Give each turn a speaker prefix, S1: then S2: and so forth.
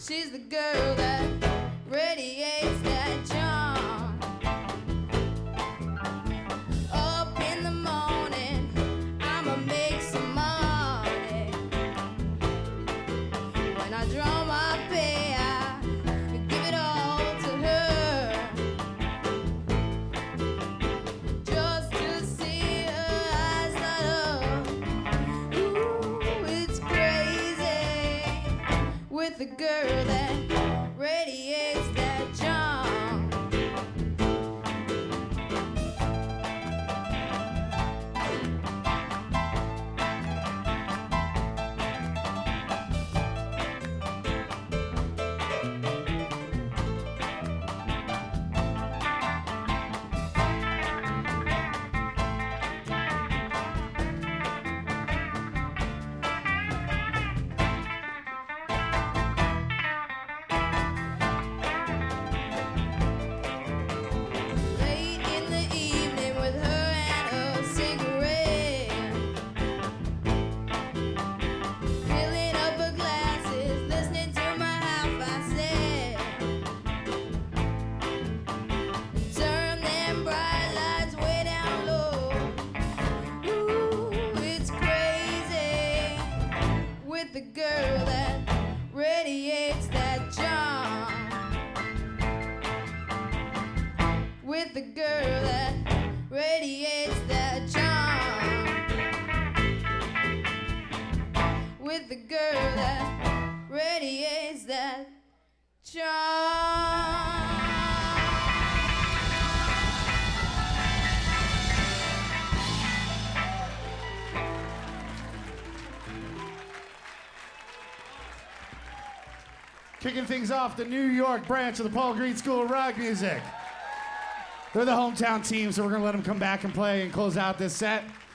S1: She's the girl that radiates that charm. Up in the morning, I'ma make some money. When I draw my pay, I give it all to her, just to see her eyes light up. Ooh, it's crazy with the girl that radiates that charm. Late in the evening with her and a cigarette, filling up her glasses, listening to my half I said. Turn them bright lights way down low. Ooh, it's crazy with the girl that radiates that charm. With the girl that radiates that charm. With the girl that radiates that charm.
S2: Kicking things off, the New York branch of the Paul Green School of Rock Music. They're the hometown team, so we're going to let them come back and play and close out this set.